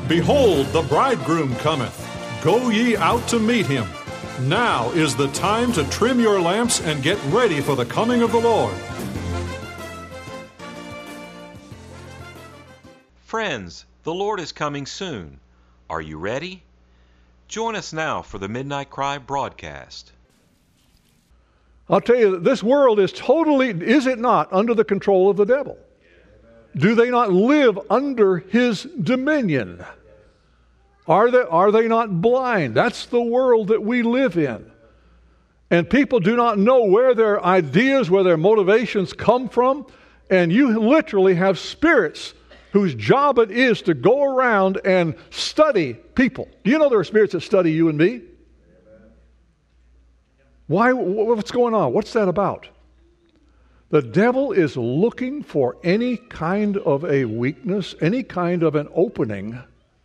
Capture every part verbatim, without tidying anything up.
Behold, the bridegroom cometh. Go ye out to meet him. Now is the time to trim your lamps and get ready for the coming of the Lord. Friends, the Lord is coming soon. Are you ready? Join us now for the Midnight Cry broadcast. I'll tell you, this world is totally, is it not, under the control of the devil? Do they not live under his dominion? Are they, are they not blind? That's the world that we live in. And people do not know where their ideas, where their motivations come from. And you literally have spirits whose job it is to go around and study people. Do you know there are spirits that study you and me? Why? What's going on? What's that about? The devil is looking for any kind of a weakness, any kind of an opening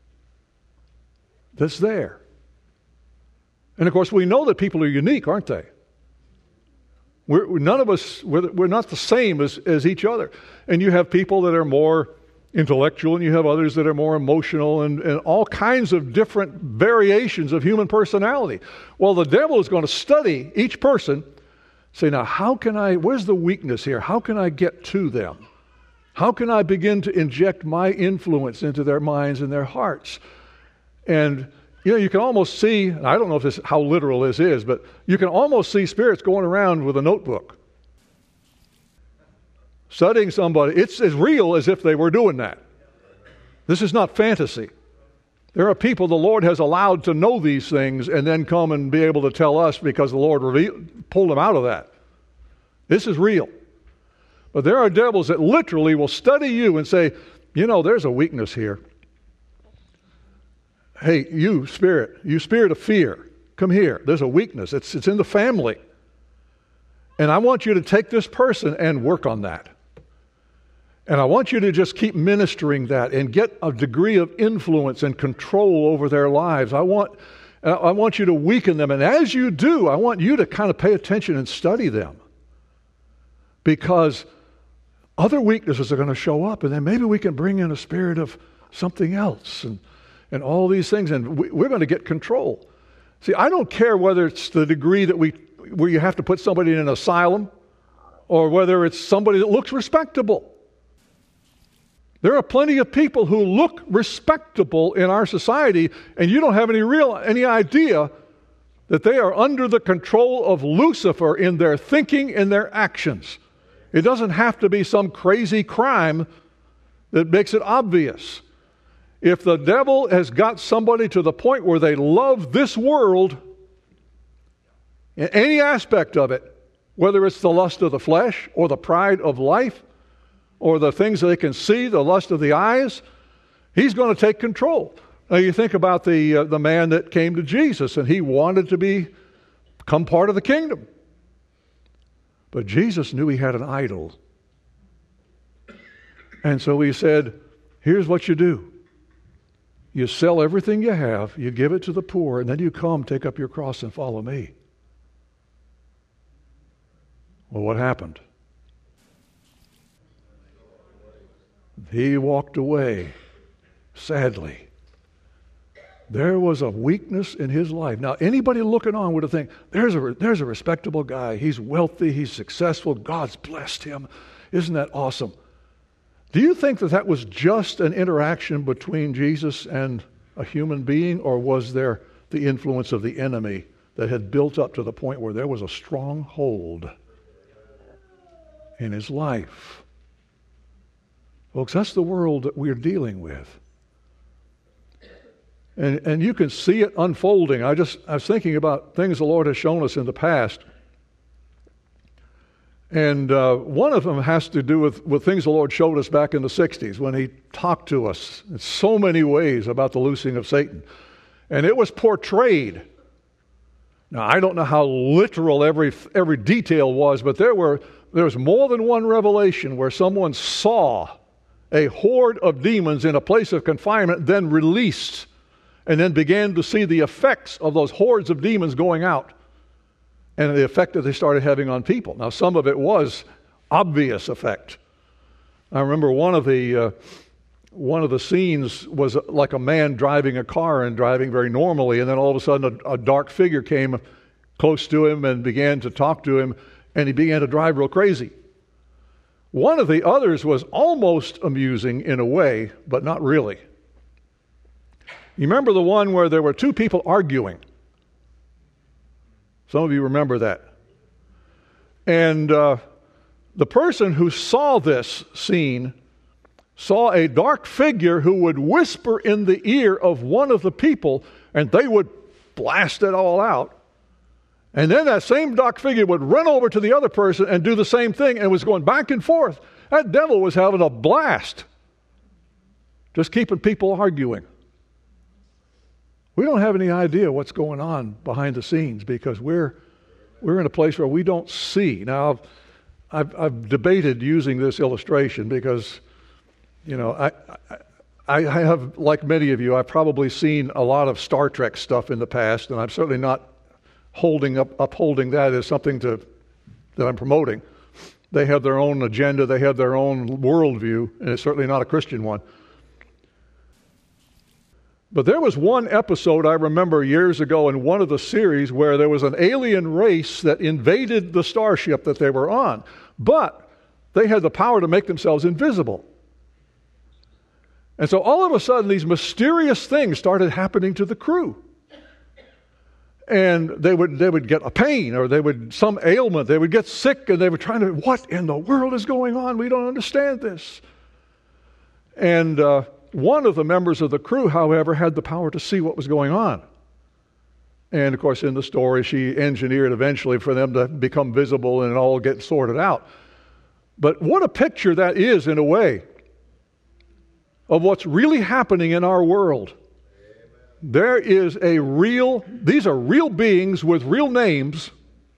that's there. And of course, we know that people are unique, aren't they? We're, none of us, we're, we're not the same as, as each other. And you have people that are more intellectual, and you have others that are more emotional, and, and all kinds of different variations of human personality. Well, the devil is going to study each person, say, now, how can I, where's the weakness here? How can I get to them? How can I begin to inject my influence into their minds and their hearts? And, you know, you can almost see, I don't know if this, how literal this is, but you can almost see spirits going around with a notebook, studying somebody. It's as real as if they were doing that. This is not fantasy. There are people the Lord has allowed to know these things and then come and be able to tell us because the Lord revealed, pulled them out of that. This is real. But there are devils that literally will study you and say, you know, there's a weakness here. Hey, you spirit, you spirit of fear, come here. There's a weakness. It's, it's in the family. And I want you to take this person and work on that. And I want you to just keep ministering that and get a degree of influence and control over their lives. I want, I want you to weaken them. And as you do, I want you to kind of pay attention and study them. Because other weaknesses are going to show up. And then maybe we can bring in a spirit of something else and, and all these things. And we, we're going to get control. See, I don't care whether it's the degree that we, where you have to put somebody in an asylum or whether it's somebody that looks respectable. There are plenty of people who look respectable in our society, and you don't have any real any idea that they are under the control of Lucifer in their thinking and their actions. It doesn't have to be some crazy crime that makes it obvious. If the devil has got somebody to the point where they love this world, in any aspect of it, whether it's the lust of the flesh or the pride of life, or the things that they can see, the lust of the eyes, he's going to take control. Now you think about the uh, the man that came to Jesus and he wanted to be, become part of the kingdom. But Jesus knew he had an idol. And so he said, here's what you do. You sell everything you have, you give it to the poor, and then you come, take up your cross and follow me. Well, what happened? He walked away, sadly. There was a weakness in his life. Now, anybody looking on would have think, there's a, there's a respectable guy. He's wealthy. He's successful. God's blessed him. Isn't that awesome? Do you think that that was just an interaction between Jesus and a human being, or was there the influence of the enemy that had built up to the point where there was a strong hold in his life? Folks, that's the world that we're dealing with. And and you can see it unfolding. I just I was thinking about things the Lord has shown us in the past. And uh, one of them has to do with, with things the Lord showed us back in the sixties when he talked to us in so many ways about the loosing of Satan. And it was portrayed. Now, I don't know how literal every every detail was, but there were there was more than one revelation where someone saw a horde of demons in a place of confinement, then released, and then began to see the effects of those hordes of demons going out and the effect that they started having on people. Now, some of it was obvious effect. I remember one of the uh, one of the scenes was like a man driving a car and driving very normally, and then all of a sudden a, a dark figure came close to him and began to talk to him, and he began to drive real crazy. One of the others was almost amusing in a way, but not really. You remember the one where there were two people arguing? Some of you remember that. And uh, the person who saw this scene saw a dark figure who would whisper in the ear of one of the people, and they would blast it all out. And then that same dark figure would run over to the other person and do the same thing, and was going back and forth. That devil was having a blast, just keeping people arguing. We don't have any idea what's going on behind the scenes because we're we're in a place where we don't see. Now, I've, I've debated using this illustration because, you know, I, I, I have, like many of you, I've probably seen a lot of Star Trek stuff in the past, and I'm certainly not holding up upholding that as something to that I'm promoting. They have their own agenda, they have their own worldview, and it's certainly not a Christian one. But there was one episode I remember years ago in one of the series where there was an alien race that invaded the starship that they were on, but they had the power to make themselves invisible. And so all of a sudden these mysterious things started happening to the crew. And they would they would get a pain, or they would some ailment, they would get sick, and they were trying to, what in the world is going on? We don't understand this. And uh, one of the members of the crew, however, had the power to see what was going on. And of course, in the story, she engineered eventually for them to become visible and all get sorted out. But what a picture that is, in a way, of what's really happening in our world. There is a real, these are real beings with real names,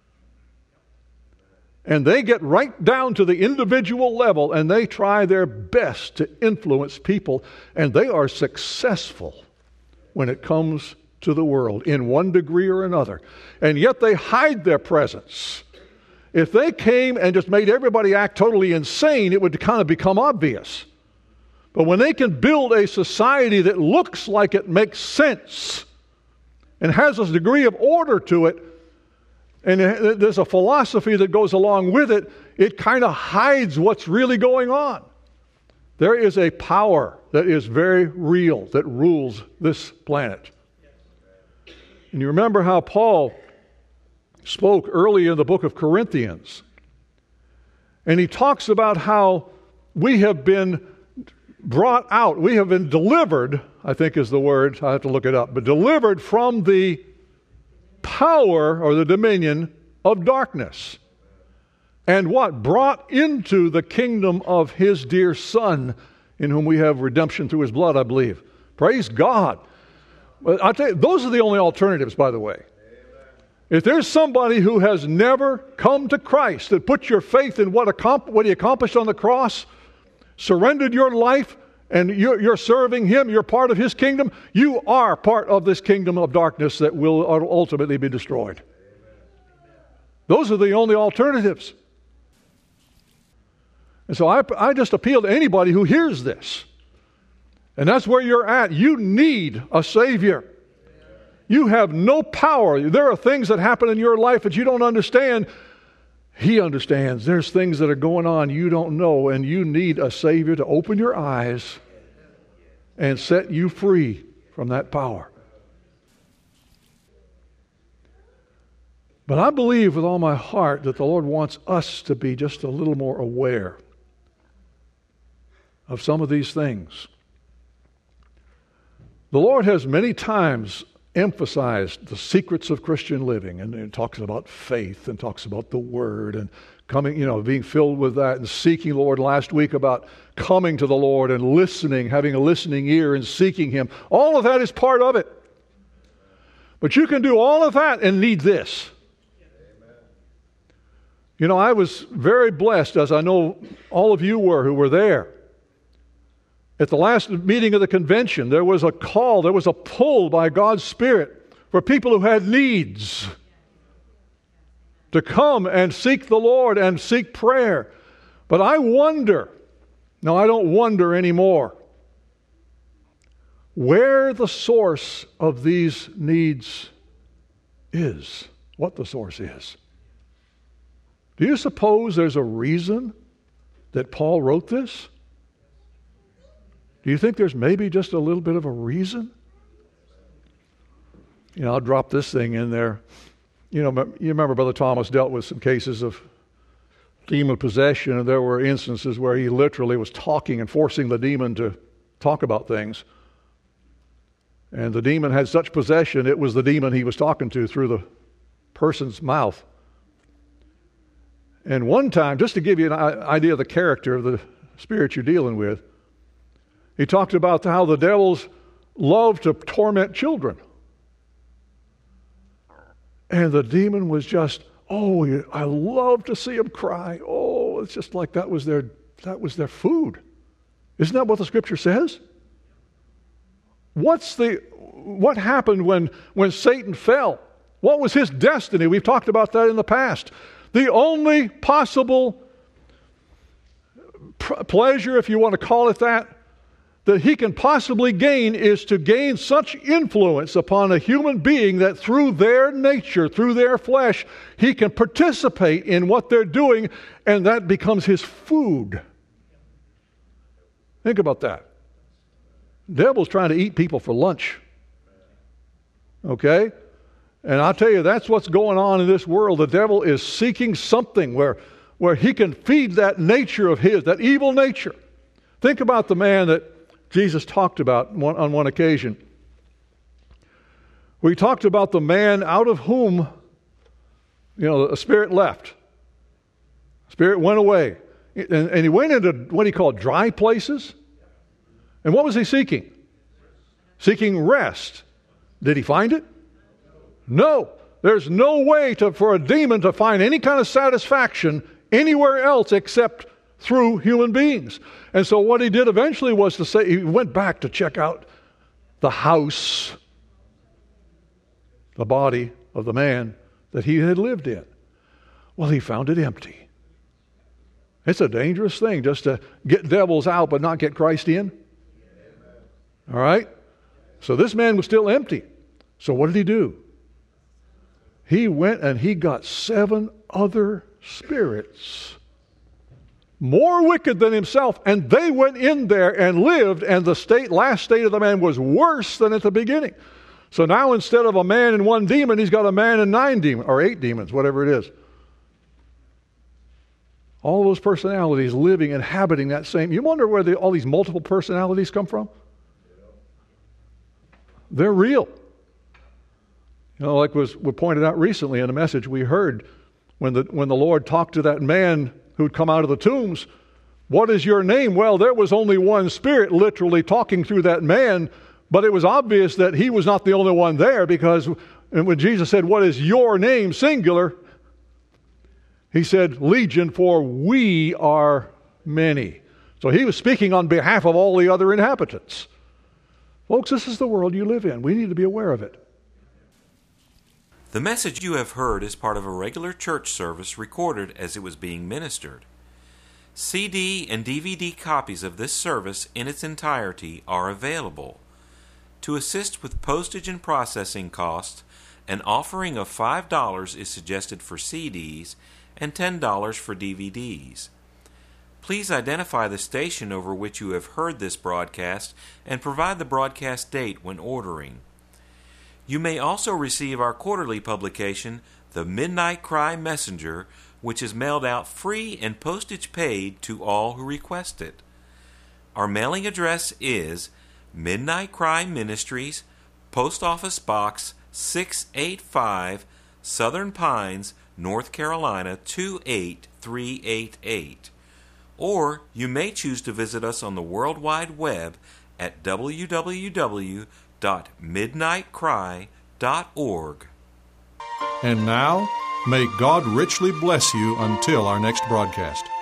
and they get right down to the individual level, and they try their best to influence people, and they are successful when it comes to the world in one degree or another. And yet they hide their presence. If they came and just made everybody act totally insane, it would kind of become obvious. But when they can build a society that looks like it makes sense and has a degree of order to it, and there's a philosophy that goes along with it, it kind of hides what's really going on. There is a power that is very real that rules this planet. And you remember how Paul spoke early in the book of Corinthians. And he talks about how we have been brought out, we have been delivered, I think is the word, I have to look it up, but delivered from the power or the dominion of darkness. And what? Brought into the kingdom of His dear Son, in whom we have redemption through His blood, I believe. Praise God. But I'll tell you, those are the only alternatives, by the way. If there's somebody who has never come to Christ, that put your faith in what, accom- what He accomplished on the cross, surrendered your life, and you're, you're serving Him, you're part of His kingdom, you are part of this kingdom of darkness that will ultimately be destroyed. Those are the only alternatives. And so I, I just appeal to anybody who hears this. And that's where you're at. You need a Savior. You have no power. There are things that happen in your life that you don't understand. He understands. There's things that are going on you don't know, and you need a Savior to open your eyes and set you free from that power. But I believe with all my heart that the Lord wants us to be just a little more aware of some of these things. The Lord has many times emphasized the secrets of Christian living, and it talks about faith and talks about the Word and coming, you know, being filled with that and seeking the Lord. Last week about coming to the Lord and listening, having a listening ear and seeking Him. All of that is part of it. But you can do all of that and need this. You know, I was very blessed, as I know all of you were who were there. At the last meeting of the convention, there was a call, there was a pull by God's Spirit for people who had needs to come and seek the Lord and seek prayer. But I wonder, no, I don't wonder anymore. where the source of these needs is, what the source is. Do you suppose there's a reason that Paul wrote this? Do you think there's maybe just a little bit of a reason? You know, I'll drop this thing in there. You know, you remember Brother Thomas dealt with some cases of demon possession, and there were instances where he literally was talking and forcing the demon to talk about things. And the demon had such possession, it was the demon he was talking to through the person's mouth. And one time, just to give you an idea of the character of the spirit you're dealing with, he talked about how the devils love to torment children. And the demon was just, oh, I love to see them cry. Oh, it's just like that was their that was their food. Isn't that what the scripture says? What's the what happened when when Satan fell? What was his destiny? We've talked about that in the past. The only possible pr- pleasure, if you want to call it that, that he can possibly gain is to gain such influence upon a human being that through their nature, through their flesh, he can participate in what they're doing, and that becomes his food. Think about that. The devil's trying to eat people for lunch. Okay? And I'll tell you, that's what's going on in this world. The devil is seeking something where, where he can feed that nature of his, that evil nature. Think about the man that Jesus talked about one, on one occasion. We talked about the man out of whom, you know, a spirit left. Spirit went away. And, and he went into what he called dry places. And what was he seeking? Seeking rest. Did he find it? No. There's no way to, for a demon to find any kind of satisfaction anywhere else except through human beings. And so what he did eventually was to say, he went back to check out the house, the body of the man that he had lived in. Well, he found it empty. It's a dangerous thing just to get devils out but not get Christ in. All right? So this man was still empty. So what did he do? He went and he got seven other spirits more wicked than himself, and they went in there and lived, and the state, last state of the man was worse than at the beginning. So now instead of a man and one demon, he's got a man and nine demons, or eight demons, whatever it is. All those personalities living, inhabiting that same. You wonder where the, all these multiple personalities come from? They're real. You know, like was, was pointed out recently in a message we heard when the when the Lord talked to that man who'd come out of the tombs. What is your name? Well, there was only one spirit literally talking through that man, but it was obvious that he was not the only one there, because when Jesus said, what is your name, singular, he said, Legion, for we are many. So he was speaking on behalf of all the other inhabitants. Folks, this is the world you live in. We need to be aware of it. The message you have heard is part of a regular church service recorded as it was being ministered. C D and D V D copies of this service in its entirety are available. To assist with postage and processing costs, an offering of five dollars is suggested for C Ds and ten dollars for D V Ds. Please identify the station over which you have heard this broadcast and provide the broadcast date when ordering. You may also receive our quarterly publication, The Midnight Cry Messenger, which is mailed out free and postage paid to all who request it. Our mailing address is Midnight Cry Ministries, Post Office Box six eighty-five, Southern Pines, North Carolina two eight three eight eight. Or you may choose to visit us on the World Wide Web at w w w dot midnight cry dot org. And now, may God richly bless you until our next broadcast.